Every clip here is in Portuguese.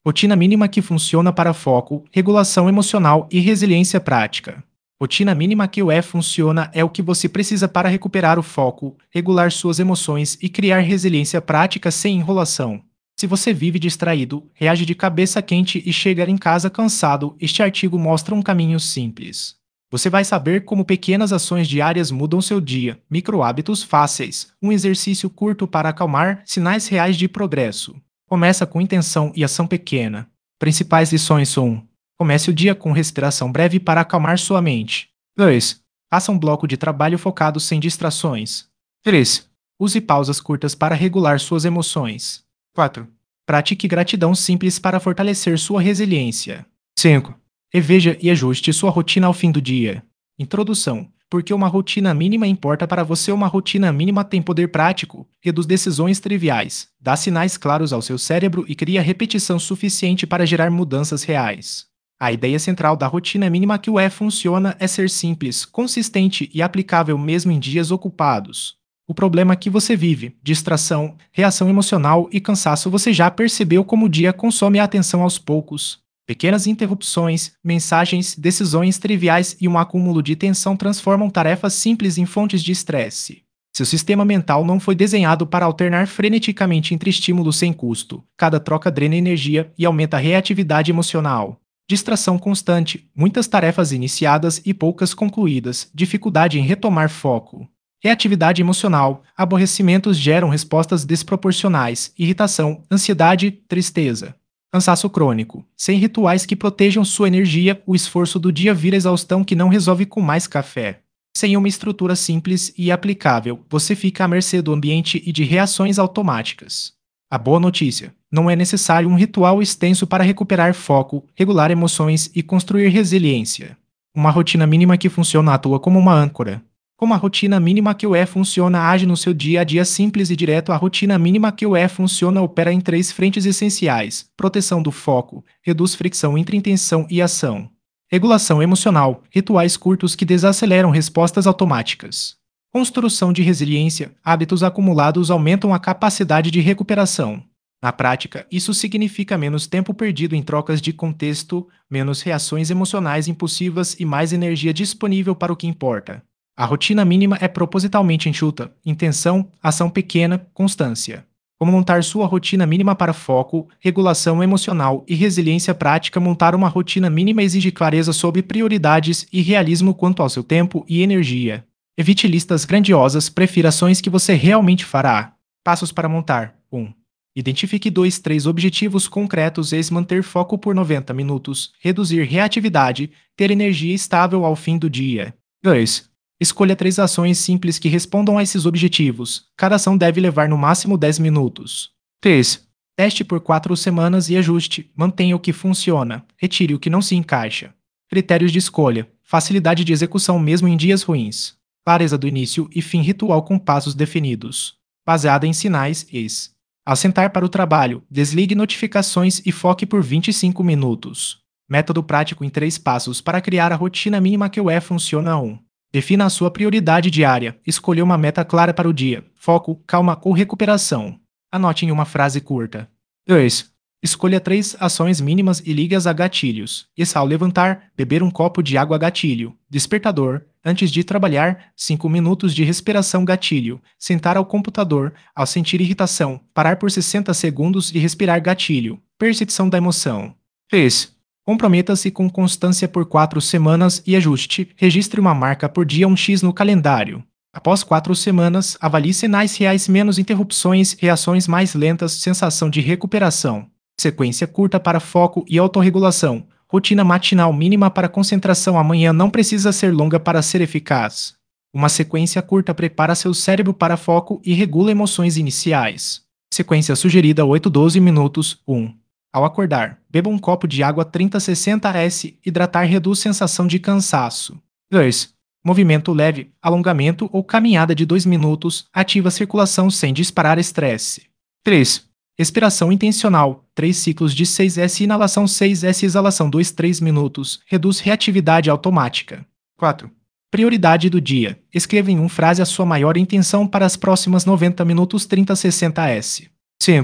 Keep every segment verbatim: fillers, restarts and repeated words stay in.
Rotina mínima que funciona para foco, regulação emocional e resiliência prática. Rotina mínima que o E funciona é o que você precisa para recuperar o foco, regular suas emoções e criar resiliência prática sem enrolação. Se você vive distraído, reage de cabeça quente e chega em casa cansado, este artigo mostra um caminho simples. Você vai saber como pequenas ações diárias mudam seu dia, micro hábitos fáceis, um exercício curto para acalmar, sinais reais de progresso. Começa com intenção e ação pequena. Principais lições são: comece o dia com respiração breve para acalmar sua mente. dois. Faça um bloco de trabalho focado sem distrações. três. Use pausas curtas para regular suas emoções. quatro. Pratique gratidão simples para fortalecer sua resiliência. cinco. Reveja e ajuste sua rotina ao fim do dia. Introdução. Porque uma rotina mínima importa para você, uma rotina mínima tem poder prático, reduz decisões triviais, dá sinais claros ao seu cérebro e cria repetição suficiente para gerar mudanças reais. A ideia central da rotina mínima que o E funciona é ser simples, consistente e aplicável mesmo em dias ocupados. O problema que você vive, distração, reação emocional e cansaço, você já percebeu como o dia consome a atenção aos poucos. Pequenas interrupções, mensagens, decisões triviais e um acúmulo de tensão transformam tarefas simples em fontes de estresse. Seu sistema mental não foi desenhado para alternar freneticamente entre estímulos sem custo. Cada troca drena energia e aumenta a reatividade emocional. Distração constante, muitas tarefas iniciadas e poucas concluídas, dificuldade em retomar foco. Reatividade emocional, aborrecimentos geram respostas desproporcionais, irritação, ansiedade, tristeza. Cansaço crônico. Sem rituais que protejam sua energia, o esforço do dia vira exaustão que não resolve com mais café. Sem uma estrutura simples e aplicável, você fica à mercê do ambiente e de reações automáticas. A boa notícia: não é necessário um ritual extenso para recuperar foco, regular emoções e construir resiliência. Uma rotina mínima que funciona atua como uma âncora. Como a rotina mínima que o E funciona age no seu dia a dia simples e direto, a rotina mínima que o E funciona opera em três frentes essenciais: proteção do foco, reduz fricção entre intenção e ação. Regulação emocional, rituais curtos que desaceleram respostas automáticas. Construção de resiliência, hábitos acumulados aumentam a capacidade de recuperação. Na prática, isso significa menos tempo perdido em trocas de contexto, menos reações emocionais impulsivas e mais energia disponível para o que importa. A rotina mínima é propositalmente enxuta: intenção, ação pequena, constância. Como montar sua rotina mínima para foco, regulação emocional e resiliência prática? Montar uma rotina mínima exige clareza sobre prioridades e realismo quanto ao seu tempo e energia. Evite listas grandiosas, prefira ações que você realmente fará. Passos para montar: um. Identifique dois, três objetivos concretos e manter foco por noventa minutos, reduzir reatividade, ter energia estável ao fim do dia. dois. Escolha três ações simples que respondam a esses objetivos. Cada ação deve levar no máximo dez minutos. três. Teste por quatro semanas e ajuste. Mantenha o que funciona. Retire o que não se encaixa. Critérios de escolha. Facilidade de execução mesmo em dias ruins. Clareza do início e fim ritual com passos definidos. Baseada em sinais E S. Ao sentar para o trabalho, desligue notificações e foque por vinte e cinco minutos. Método prático em três passos para criar a rotina mínima que o E funciona. um. Defina a sua prioridade diária. Escolha uma meta clara para o dia: foco, calma ou recuperação. Anote em uma frase curta. dois. Escolha três ações mínimas e ligue-as a gatilhos. Essa ao levantar, beber um copo de água gatilho. Despertador. Antes de trabalhar, cinco minutos de respiração gatilho. Sentar ao computador. Ao sentir irritação, parar por sessenta segundos e respirar gatilho. Percepção da emoção. três. Comprometa-se com constância por quatro semanas e ajuste. Registre uma marca por dia um x no calendário. Após quatro semanas, avalie sinais reais: menos interrupções, reações mais lentas, sensação de recuperação. Sequência curta para foco e autorregulação. Rotina matinal mínima para concentração. Amanhã não precisa ser longa para ser eficaz. Uma sequência curta prepara seu cérebro para foco e regula emoções iniciais. Sequência sugerida: oito a doze minutos. um. Ao acordar, beba um copo de água trinta a sessenta mililitros. Hidratar reduz sensação de cansaço. dois. Movimento leve, alongamento ou caminhada de dois minutos, ativa a circulação sem disparar estresse. três. Respiração intencional, três ciclos de seis S, inalação seis S, exalação dois a três minutos, reduz reatividade automática. quatro. Prioridade do dia. Escreva em uma frase a sua maior intenção para as próximas noventa minutos: trinta a sessenta S. cinco.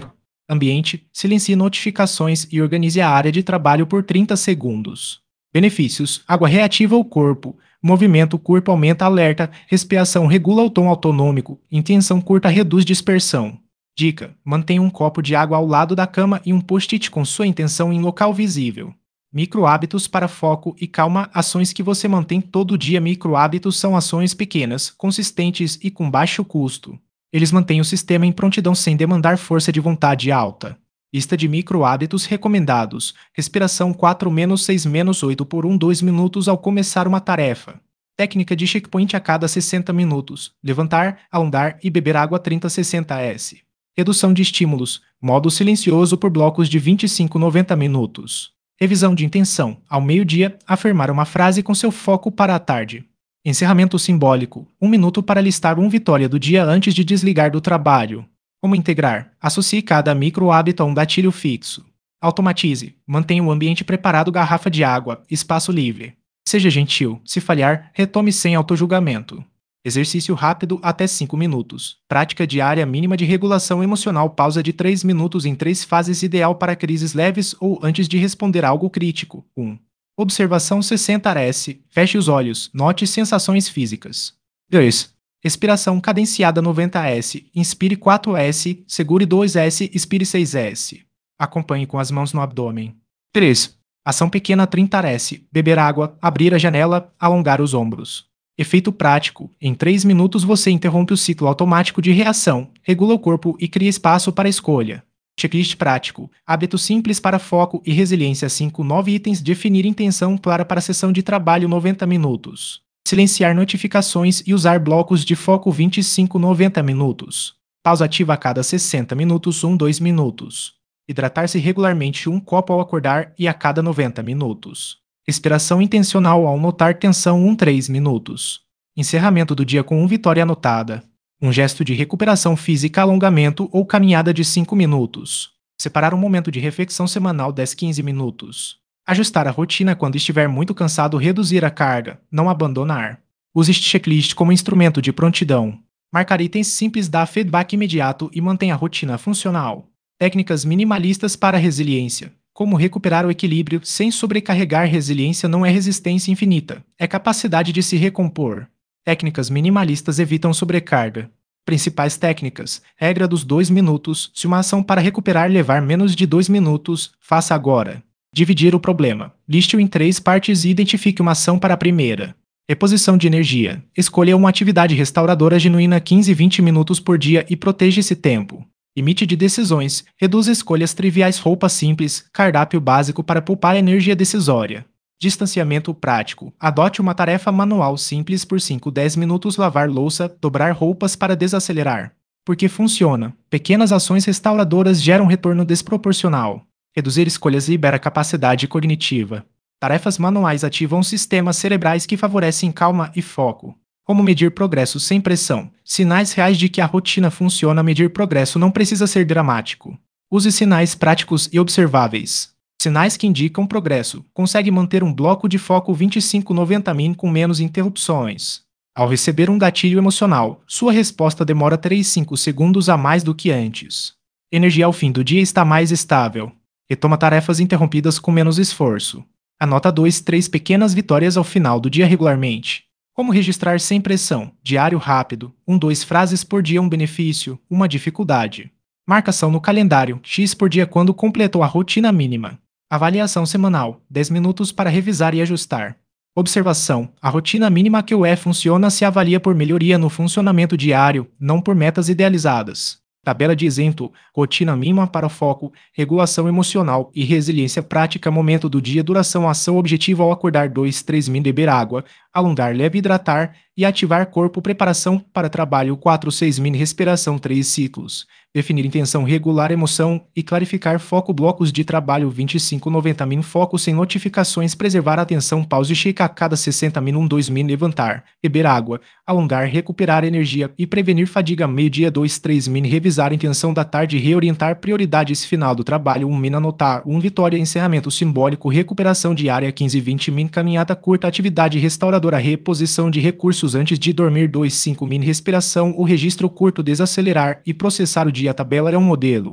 Ambiente, silencie notificações e organize a área de trabalho por trinta segundos. Benefícios: água reativa o corpo, movimento corpo aumenta alerta, respiração regula o tom autonômico, intenção curta reduz dispersão. Dica: mantenha um copo de água ao lado da cama e um post-it com sua intenção em local visível. Micro hábitos para foco e calma, ações que você mantém todo dia. Micro hábitos são ações pequenas, consistentes e com baixo custo. Eles mantêm o sistema em prontidão sem demandar força de vontade alta. Lista de micro hábitos recomendados: respiração quatro seis oito por um dois minutos ao começar uma tarefa. Técnica de checkpoint a cada sessenta minutos: levantar, alongar e beber água trinta a sessenta s. Redução de estímulos: modo silencioso por blocos de vinte e cinco a noventa minutos. Revisão de intenção: ao meio-dia, afirmar uma frase com seu foco para a tarde. Encerramento simbólico: um minuto para listar uma vitória do dia antes de desligar do trabalho. Como integrar? Associe cada micro hábito a um gatilho fixo. Automatize: mantenha o ambiente preparado, garrafa de água, espaço livre. Seja gentil: se falhar, retome sem autojulgamento. Exercício rápido até cinco minutos. Prática diária mínima de regulação emocional. Pausa de três minutos em três fases, ideal para crises leves ou antes de responder algo crítico. um. Observação sessenta S. Feche os olhos. Note sensações físicas. dois. Respiração cadenciada noventa S. Inspire quatro S. Segure dois S. Expire seis S. Acompanhe com as mãos no abdômen. três. Ação pequena trinta S. Beber água, abrir a janela, alongar os ombros. Efeito prático: em três minutos você interrompe o ciclo automático de reação, regula o corpo e cria espaço para escolha. Checklist prático: hábitos simples para foco e resiliência. cinco, nove itens. Definir intenção clara para a sessão de trabalho noventa minutos. Silenciar notificações e usar blocos de foco vinte e cinco a noventa minutos. Pausa ativa a cada sessenta minutos, um a dois minutos. Hidratar-se regularmente, um copo ao acordar e a cada noventa minutos. Respiração intencional ao notar tensão, um a três minutos. Encerramento do dia com uma vitória anotada. Um gesto de recuperação física, alongamento ou caminhada de cinco minutos. Separar um momento de reflexão semanal, dez a quinze minutos. Ajustar a rotina quando estiver muito cansado, reduzir a carga, não abandonar. Use este checklist como instrumento de prontidão. Marcar itens simples dá feedback imediato e mantém a rotina funcional. Técnicas minimalistas para resiliência. Como recuperar o equilíbrio sem sobrecarregar? Resiliência não é resistência infinita, é capacidade de se recompor. Técnicas minimalistas evitam sobrecarga. Principais técnicas: regra dos dois minutos. Se uma ação para recuperar levar menos de dois minutos, faça agora. Dividir o problema. Liste-o em três partes e identifique uma ação para a primeira. Reposição de energia. Escolha uma atividade restauradora genuína quinze a vinte minutos por dia e proteja esse tempo. Limite de decisões. Reduza escolhas triviais. Roupa simples. Cardápio básico para poupar energia decisória. Distanciamento prático. Adote uma tarefa manual simples por cinco a dez minutos. Lavar louça, dobrar roupas para desacelerar. Porque funciona. Pequenas ações restauradoras geram retorno desproporcional. Reduzir escolhas libera capacidade cognitiva. Tarefas manuais ativam sistemas cerebrais que favorecem calma e foco. Como medir progresso sem pressão? Sinais reais de que a rotina funciona. Medir progresso não precisa ser dramático. Use sinais práticos e observáveis. Sinais que indicam progresso. Consegue manter um bloco de foco vinte e cinco a noventa min com menos interrupções. Ao receber um gatilho emocional, sua resposta demora três a cinco segundos a mais do que antes. Energia ao fim do dia está mais estável. Retoma tarefas interrompidas com menos esforço. Anota dois, três pequenas vitórias ao final do dia regularmente. Como registrar sem pressão? Diário rápido. um, dois frases por dia. Um benefício, uma dificuldade. Marcação no calendário. X por dia quando completou a rotina mínima. Avaliação semanal. dez minutos para revisar e ajustar. Observação. A rotina mínima que o E funciona se avalia por melhoria no funcionamento diário, não por metas idealizadas. Tabela de exemplo: rotina mínima para foco, regulação emocional e resiliência prática. Momento do dia, duração, ação, objetivo ao acordar dois, três min, beber água, alongar leve, hidratar e ativar corpo, preparação para trabalho quatro, seis min, respiração três ciclos. Definir intenção, regular emoção e clarificar foco, blocos de trabalho vinte e cinco, noventa min, foco sem notificações, preservar a atenção, pause, checa a cada sessenta min, um, dois min, levantar, beber água, alongar, recuperar energia e prevenir fadiga. Meio-dia, dois, três min, revisar a intenção da tarde, reorientar prioridades, final do trabalho, um min, anotar, um, vitória, encerramento simbólico, recuperação diária quinze, vinte min, caminhada curta, atividade restauradora, reposição de recursos antes de dormir dois, cinco min, respiração, o registro curto, desacelerar e processar o dia. A tabela é um modelo.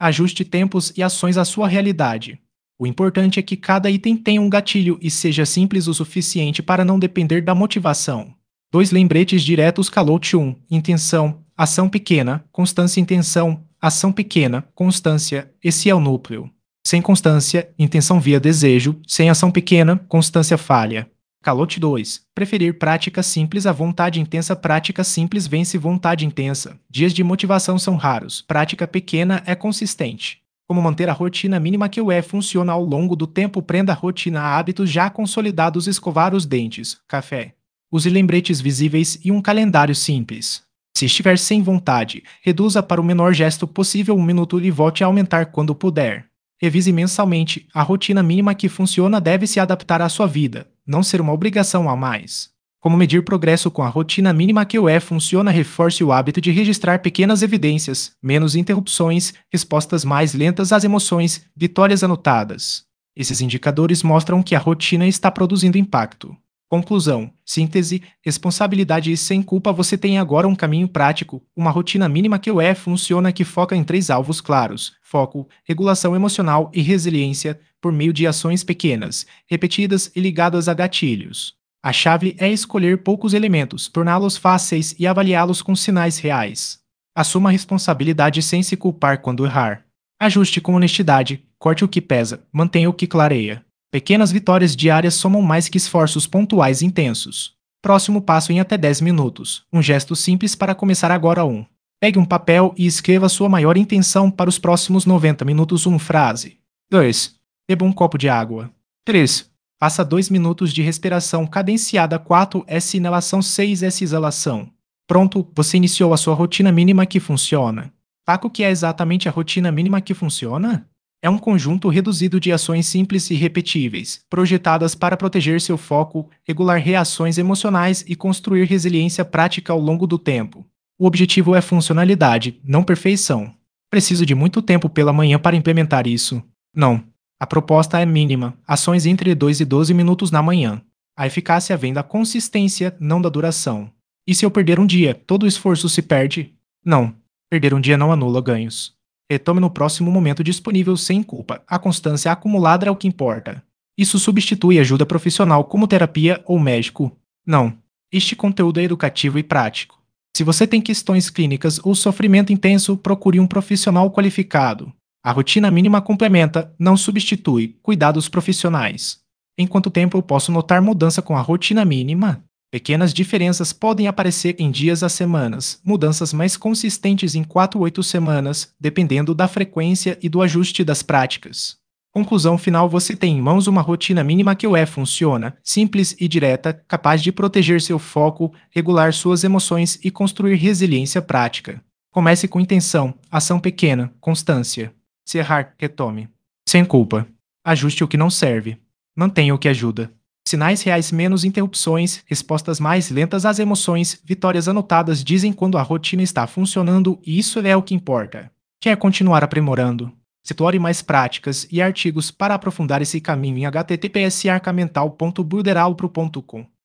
Ajuste tempos e ações à sua realidade. O importante é que cada item tenha um gatilho e seja simples o suficiente para não depender da motivação. Dois lembretes diretos Calote um. Intenção, ação pequena, constância intenção, ação pequena, constância, esse é o núcleo. Sem constância, intenção via desejo, sem ação pequena, constância falha. Calote dois. Preferir prática simples à vontade intensa. Prática simples vence vontade intensa. Dias de motivação são raros. Prática pequena é consistente. Como manter a rotina mínima que o E funciona ao longo do tempo. Prenda a rotina a hábitos já consolidados. Escovar os dentes. Café. Use lembretes visíveis e um calendário simples. Se estiver sem vontade, reduza para o menor gesto possível um minuto e volte a aumentar quando puder. Revise mensalmente. A rotina mínima que funciona deve se adaptar à sua vida, não ser uma obrigação a mais. Como medir progresso com a rotina mínima que o E funciona? Reforce o hábito de registrar pequenas evidências, menos interrupções, respostas mais lentas às emoções, vitórias anotadas. Esses indicadores mostram que a rotina está produzindo impacto. Conclusão, síntese, responsabilidade e sem culpa. Você tem agora um caminho prático, uma rotina mínima que o E funciona que foca em três alvos claros: foco, regulação emocional e resiliência, por meio de ações pequenas, repetidas e ligadas a gatilhos. A chave é escolher poucos elementos, torná-los fáceis e avaliá-los com sinais reais. Assuma a responsabilidade sem se culpar quando errar. Ajuste com honestidade, corte o que pesa, mantenha o que clareia. Pequenas vitórias diárias somam mais que esforços pontuais intensos. Próximo passo em até dez minutos. Um gesto simples para começar agora. um. Pegue um papel e escreva sua maior intenção para os próximos noventa minutos. uma frase. dois. Beba um copo de água. três. Faça dois minutos de respiração cadenciada. quatro. S inalação. seis. S exalação. Pronto, você iniciou a sua rotina mínima que funciona. Saca o que é exatamente a rotina mínima que funciona? É um conjunto reduzido de ações simples e repetíveis, projetadas para proteger seu foco, regular reações emocionais e construir resiliência prática ao longo do tempo. O objetivo é funcionalidade, não perfeição. Preciso de muito tempo pela manhã para implementar isso. Não. A proposta é mínima, ações entre dois e doze minutos na manhã. A eficácia vem da consistência, não da duração. E se eu perder um dia, todo o esforço se perde? Não. Perder um dia não anula ganhos. Retome no próximo momento disponível sem culpa. A constância acumulada é o que importa. Isso substitui ajuda profissional como terapia ou médico? Não. Este conteúdo é educativo e prático. Se você tem questões clínicas ou sofrimento intenso, procure um profissional qualificado. A rotina mínima complementa, não substitui, cuidados profissionais. Em quanto tempo eu posso notar mudança com a rotina mínima? Pequenas diferenças podem aparecer em dias a semanas, mudanças mais consistentes em quatro a oito semanas, dependendo da frequência e do ajuste das práticas. Conclusão final: você tem em mãos uma rotina mínima que o E funciona, simples e direta, capaz de proteger seu foco, regular suas emoções e construir resiliência prática. Comece com intenção, ação pequena, constância. Se errar, retome. Sem culpa. Ajuste o que não serve. Mantenha o que ajuda. Sinais reais: menos interrupções, respostas mais lentas às emoções, vitórias anotadas dizem quando a rotina está funcionando e isso é o que importa. Quer continuar aprimorando? Explore mais práticas e artigos para aprofundar esse caminho em h t t p s arcamental ponto buderalpro ponto com.